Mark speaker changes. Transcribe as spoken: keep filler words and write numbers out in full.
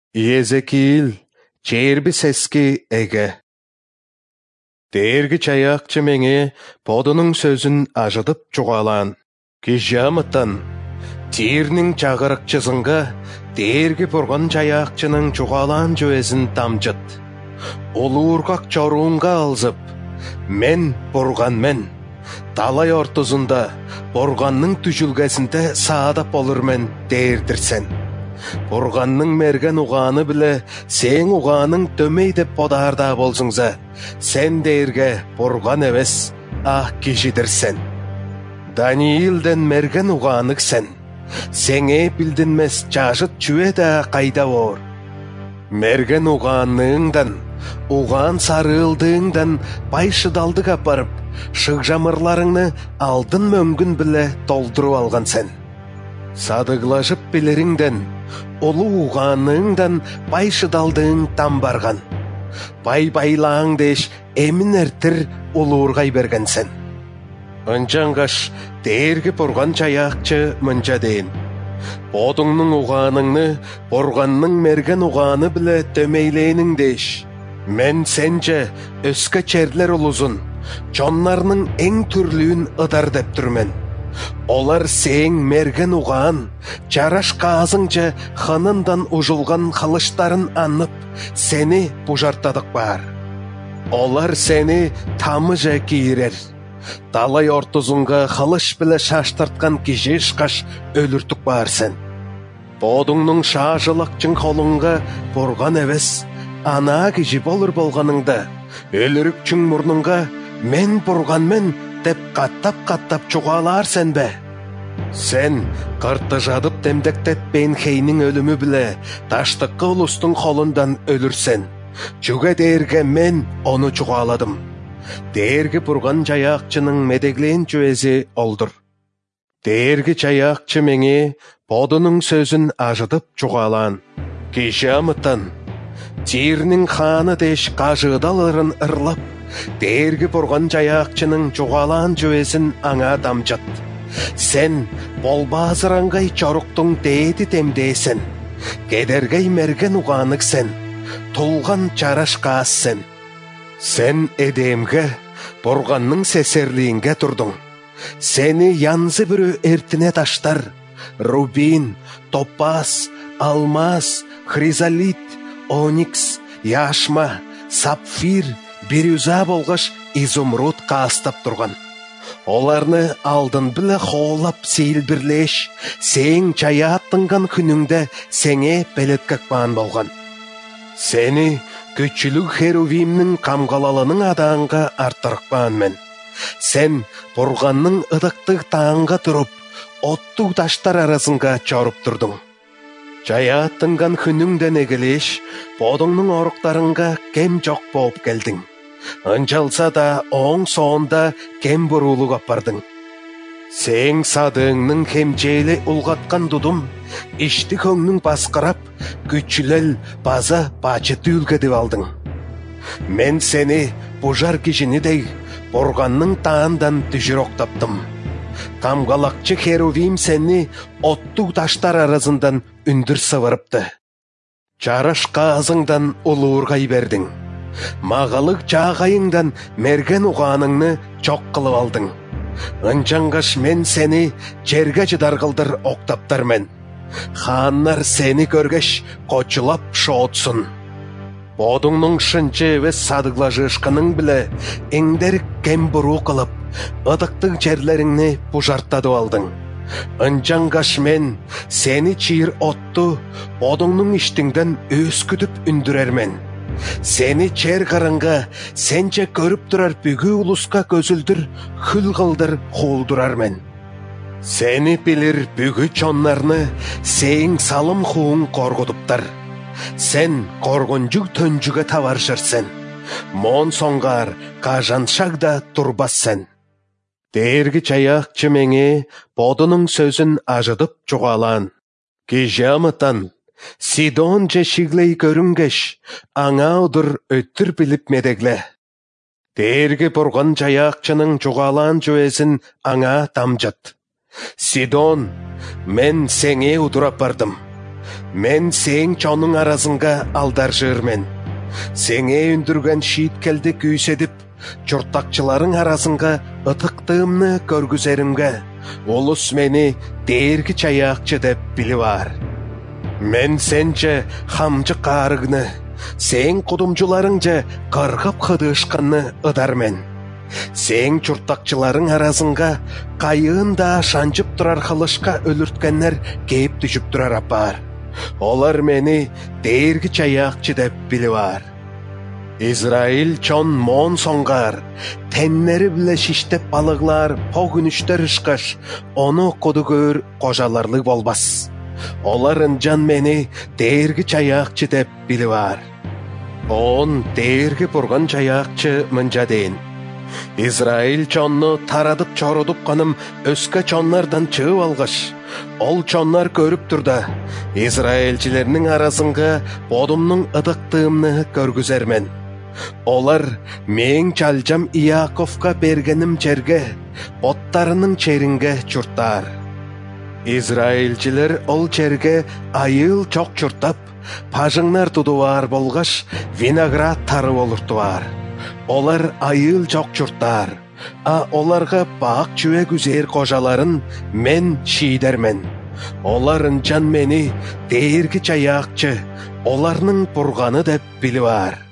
Speaker 1: Иезекиил, черби сески эге. Дээрги чаяакчы меңе подунун сөзүн ажыдып чугалаан. Кижамыттан, тирнин чагырыкчысынга дээрги бурган чаяакчынын чугалаан жөезин тамжыт. Улуургак чоруунга алзып, мен бурган мен. Талай ортузунда бурганның түжүлгесинде саадап болурмен дээрдирсен. Бурганның мерген угааны биле сен угааның төмей деп подаарда болсуңза, сен дээрге бурган эбес, ах кишидирсен. Даниилден мерген угаанык сен, сеңе билдинмес жашыт чүе да кайда боор. Мерген угааныңдан, угаан сарыылдыңдан байшыдалдык апарып, шыгжамырларыңны алдын мөңгүн биле толдуруп алган сен. Садыглашып билериңден, улу угааныңдан байшыдалдың там барган. Бай-байлаң деш эмин эртир улуургай берген сен. Ынчангаш дээрги бурган чаяакчы мынча дейин. Бодуңнун угааныңны бурганның мерген угааны биле төмейлээниң деш. Мен сенче өскө черлер улузун, чоннарның эң түрлүүн ыдар деп түрмен. Олар сең мерген угаан, жараш казыңча ханындан ужулган халыштарын анып, сени бужартадык бар. Олар сени тамыжа кийирер. Талай ортузунга халыш биле шаштырткан киши ышкаш өлүртүк бар сен. Бодуңнун шаажылакчың колуңга бурган эбес, ана киши болур болганыңда, өлүрүкчүң мурнуңга мен бурган мен деп каттап-каттап чугалар сен бе? Сен кыртыжадып демдектетпейин хейнин өлүмү биле таштыккы улустун колундан өлүрсен. Чуга дээрге мен ону чугаладым. Дээрги бурган чаяакчынын медеглейин жөези олдур. Дээрги чаяакчы меңе бодунун сөзүн ажыдып чугалаан. Кижамыттан, Тирнин хааны деш кажыдалырын ырлап, дээрги бурган чаяакчынын чугалаан жөезин аңа дамжат. Сен болбаазыраңгай чоруктуң дээди темдээсен, кедергей мерген угаанык сен, тулган чараш каас сен. Сен эдемге, бурганның сесерлиинге турдуң. Сени янзы бүрү эртине таштар, рубин, топаз, алмаз, хризалит, оникс, яшма, сапфир, бирюза болгош изумруд каастап турган. Оларны алдын биле хоолап сейилбирлеш, сең чаяаттынган күнүңдө сеңе белеткек баан болган. Сени күчүлүк херувимнин камгалалынын адаанга артырыкпаан мен. Сен бурганның ыдыктык таанга туруп, оттук таштар арасынга чоруп турдуң. Чаяаттынган күнүңдөн эгелеш, бодуңнун оруктарыңга кем жок болуп келдиң. Ынчалса да оң соонда кем бурулук апардың. Сең садыңның хемжейле улгаткан дудум, ишти көңнүң баскырап, күчүлел база бачы түүлгедип алдың. Мен сени бужар кишинидей бурганның таандан түжүрөк таптым. Камгалакчы херувим сени оттук таштар арасындан үндүр сывырыпты. Чараш казыңдан улуургай бердиң. Магалык жаагайыңдан мерген угааныңны чок кылып алдың. Ынчангаш мен сени жерге жыдар кылдыр октаптар мен. Хааннар сени көргеш кочулап шоотсун. Бодуңнун шынчы эбес садыглашышканың биле эңдерик кем буруу кылып, ыдыктык жерлериңни бужартадып алдың. Ынчангаш мен сени чийир отту бодуңнун иштиңден өскүтүп үндүрермен. Сени чер караңга сенче көрүп турар бүгү улуска көзүлдүр, хүл кылдыр хуулдурар мен. Сени билир бүгү чоннарны сең салым хууң коргутуптар. Сен коргонжук төнжүгө табаршырсен. Мон соңгар кажаншак да турбас сен. Дээрги чаяакчы меңе бодунун сөзүн ажыдып чугалаан. Кижамыттан, Сидон же шиглей көрүнгеш, аңа удур өттүр билип медегле. Дээрги бурган чаяакчынын чугалаан жөезин аңа дамжат. Сидон, мен сеңе удурап бардым. Мен сең чонуң арасынға алдар жырмен. Сеңе үндірген шиіткелді күйседіп, чұртақчыларың арасынға ытықтымны көргізерімге, олыс мені дергі чаяқчы деп білі бар. Мен сенче хамчы қарығыны, сең құдымчыларыңче қырғып қыдышқанны ыдармен. Сең чұртақчыларың арасынға қайын да шанчып тұрар қылышқа өлірткенлер кейіп түшіп тұрар апар. Олар мені дергі чаяқчы деп білі бар. Израиль чон мон соңғар, теннері біле шиштеп балығлар, погүніштер ұшқаш, оны қодығыр қожаларлы болбас. Оларын жан мені дергі чаяқчы деп білі бар. Он дергі бұрған чаяқчы мұнжа дейін. Израиль чонны тарадып чорудып қаным өскі чонлардан чыып алғаш. Ол чонлар көріп тұрда, Израильчілерінің арасынға бодымның ыдықтымны көргізермен. Олар мен чалжам Иаковқа бергенім черге, боттарының черінге чұрттар. Израильчілер ол черге айыл чоқ чұрттап, пажыңнар тудуар болғаш, виноград тары олыртуар. Олар айыл чоқ чұрттар, а оларға бақ чуе күзер қожаларын мен шидермен. Оларын жан мені дергі чаяқчы, оларның бұрғаны деп білі бар.